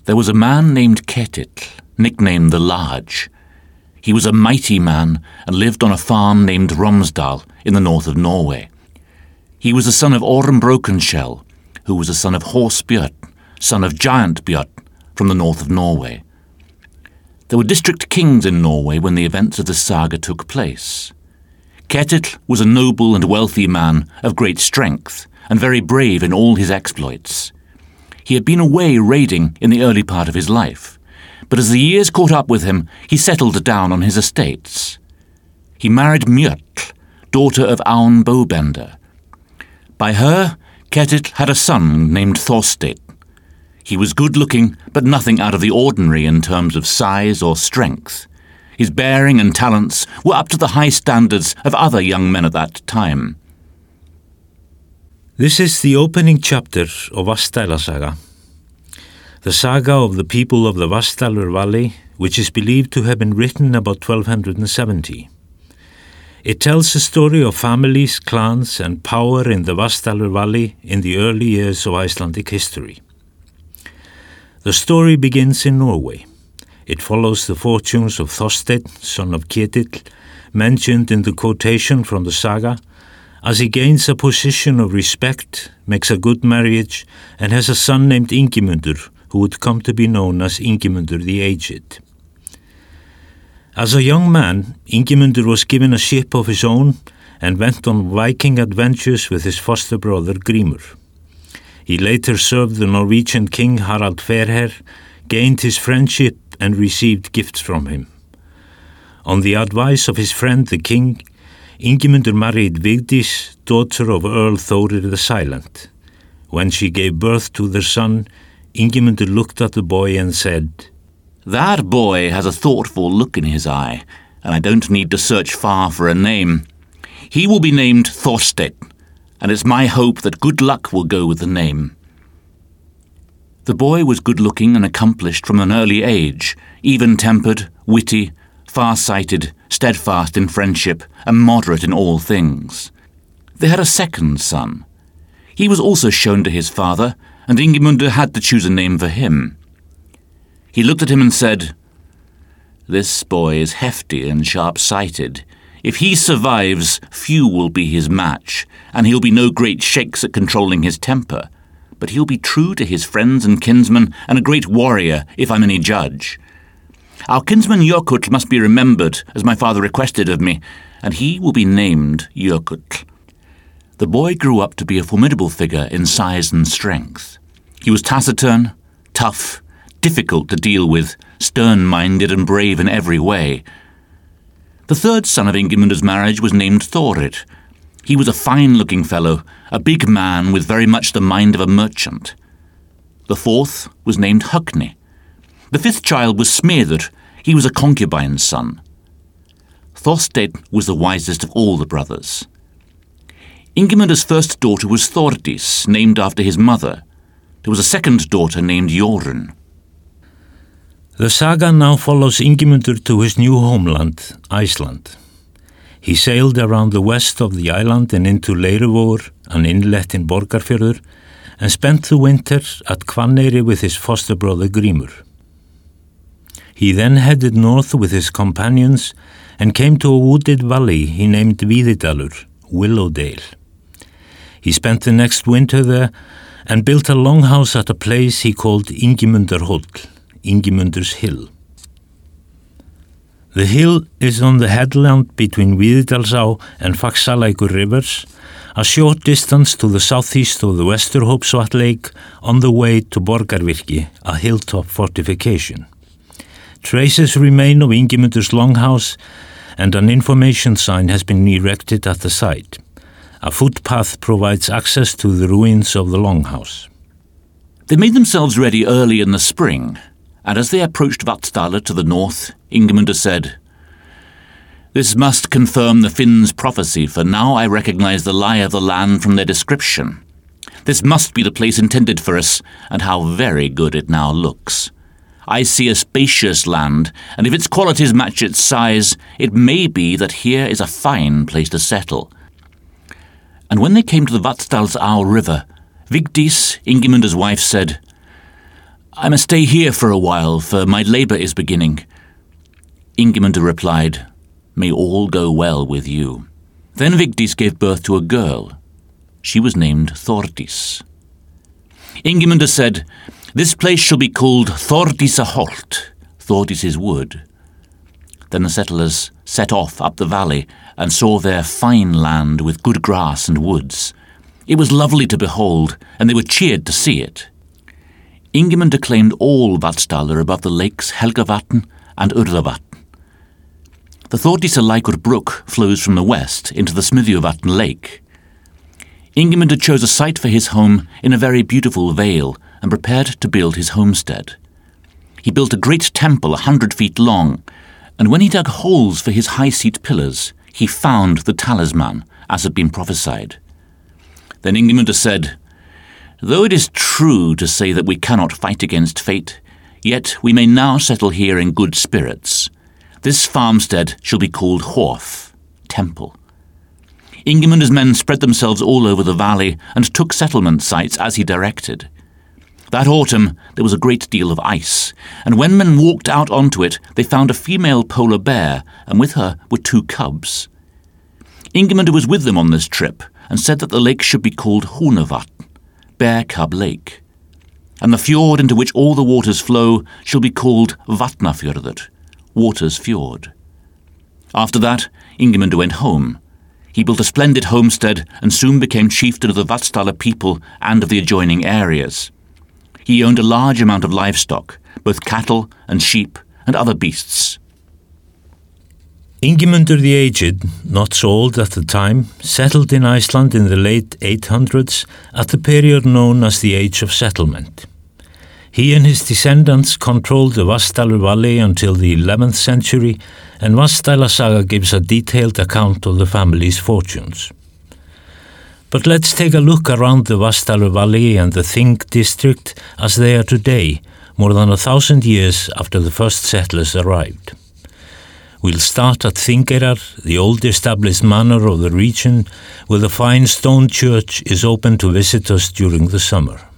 There was a man named Ketitl, nicknamed the Large. He was a mighty man and lived on a farm named Romsdal in the north of Norway. He was the son of Orm Brokenshell, who was the son of Horse Björn, son of Giant Björn, from the north of Norway. There were district kings in Norway when the events of the saga took place. Ketitl was a noble and wealthy man of great strength and very brave in all his exploits. He had been away raiding in the early part of his life, but as the years caught up with him, he settled down on his estates. He married Mjotl, daughter of Aun Bowbender. By her, Ketitl had a son named Thorstein. He was good-looking, but nothing out of the ordinary in terms of size or strength. His bearing and talents were up to the high standards of other young men at that time. This is the opening chapter of Vatnsdæla Saga, the saga of the people of the Vatnsdalur Valley, which is believed to have been written about 1270. It tells the story of families, clans, and power in the Vatnsdalur Valley in the early years of Icelandic history. The story begins in Norway. It follows the fortunes of Thorstein, son of Ketitl, mentioned in the quotation from the saga, as he gains a position of respect, makes a good marriage, and has a son named Ingimundur, who would come to be known as Ingimundur the Aged. As a young man, Ingimundur was given a ship of his own and went on Viking adventures with his foster brother Grímur. He later served the Norwegian king Harald Fairhair, gained his friendship and received gifts from him. On the advice of his friend the king, Ingimundur married Vigdis, daughter of Earl Thorir the Silent. When she gave birth to their son, Ingimundur looked at the boy and said, "That boy has a thoughtful look in his eye, and I don't need to search far for a name. He will be named Thorstein, and it's my hope that good luck will go with the name." The boy was good-looking and accomplished from an early age, even-tempered, witty, far-sighted, steadfast in friendship, and moderate in all things. They had a second son. He was also shown to his father, and Ingimundur had to choose a name for him. He looked at him and said, "This boy is hefty and sharp-sighted. If he survives, few will be his match, and he'll be no great shakes at controlling his temper. But he'll be true to his friends and kinsmen, and a great warrior, if I'm any judge. Our kinsman Jökull must be remembered, as my father requested of me, and he will be named Jökull." The boy grew up to be a formidable figure in size and strength. He was taciturn, tough, difficult to deal with, stern-minded and brave in every way. The third son of Ingimundur's marriage was named Thorir. He was a fine-looking fellow, a big man with very much the mind of a merchant. The fourth was named Högni. The fifth child was Smeður. He was a concubine's son. Thorstein was the wisest of all the brothers. Ingimundur's first daughter was Thordis, named after his mother. There was a second daughter named Jorun. The saga now follows Ingimundur to his new homeland, Iceland. He sailed around the west of the island and into Leiruvor, an inlet in Borgarfjörður, and spent the winter at Hvanneyri with his foster brother Grímur. He then headed north with his companions and came to a wooded valley he named Víðidalur, Willowdale. He spent the next winter there and built a longhouse at a place he called Ingimundarhóll, Ingimundur's Hill. The hill is on the headland between Víðidalsá and Faxalækur rivers, a short distance to the southeast of the Vesturhópsvatn Lake on the way to Borgarvirki, a hilltop fortification. Traces remain of Ingimundur's longhouse, and an information sign has been erected at the site. A footpath provides access to the ruins of the longhouse. They made themselves ready early in the spring, and as they approached Vatnsdalur to the north, Ingimundur said, "This must confirm the Finn's prophecy, for now I recognize the lie of the land from their description. This must be the place intended for us, and how very good it now looks. I see a spacious land, and if its qualities match its size, it may be that here is a fine place to settle." And when they came to the Vatnsdalsá river, Vigdis, Ingimundur's wife, said, I must stay here for a while, for my labour is beginning. Ingimundur replied, May all go well with you. Then Vigdis gave birth to a girl. She was named Thordis. Ingimundur said, This place shall be called Thordisaholt, Thordis's wood. Then the settlers set off up the valley and saw there fine land with good grass and woods. It was lovely to behold, and they were cheered to see it. Ingimundur claimed all Vatnsdalr above the lakes Helgavatn and Urðavatn. The Þórdísarlækur brook flows from the west into the Smiðjuvatn lake. Ingimundur chose a site for his home in a very beautiful vale and prepared to build his homestead. He built a great temple 100 feet long, and when he dug holes for his high-seat pillars, he found the talisman, as had been prophesied. Then Ingimundur said, Though it is true to say that we cannot fight against fate, yet we may now settle here in good spirits. This farmstead shall be called Horf, Temple. Ingimundur's men spread themselves all over the valley and took settlement sites as he directed. That autumn there was a great deal of ice, and when men walked out onto it, they found a female polar bear, and with her were 2 cubs. Ingimundur was with them on this trip, and said that the lake should be called Húnavatn, Bear Cub Lake, and the fjord into which all the waters flow shall be called Vatnafjörður, Waters Fjord. After that, Ingimundur went home. He built a splendid homestead and soon became chieftain of the Vatnsdalr people and of the adjoining areas. He owned a large amount of livestock, both cattle and sheep and other beasts. Ingimundur the Aged, not so old at the time, settled in Iceland in the late 800s at the period known as the Age of Settlement. He and his descendants controlled the Vatnsdalr Valley until the 11th century, and Vatnsdæla Saga gives a detailed account of the family's fortunes. But let's take a look around the Vatnsdalr Valley and the Þing district as they are today, more than 1,000 years after the first settlers arrived. We'll start at Þingeyrar, the old established manor of the region, where the fine stone church is open to visitors during the summer.